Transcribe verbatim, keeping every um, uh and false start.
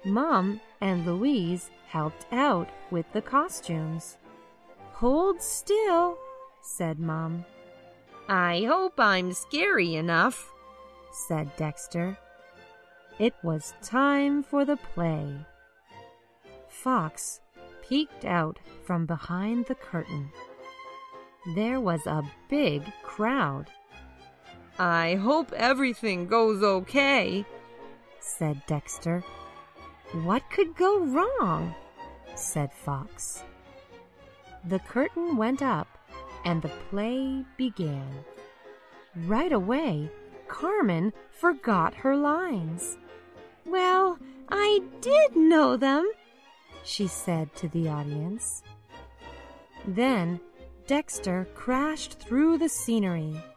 Mom and Louise helped out with the costumes. "Hold still," said Mom. "I hope I'm scary enough," said Dexter. It was time for the play. Fox peeked out from behind the curtain. There was a big crowd. "I hope everything goes okay," said Dexter. "What could go wrong?" said Fox. The curtain went up and the play began. Right away, Carmen forgot her lines. "Well, I did know them," she said to the audience. Then Dexter crashed through the scenery.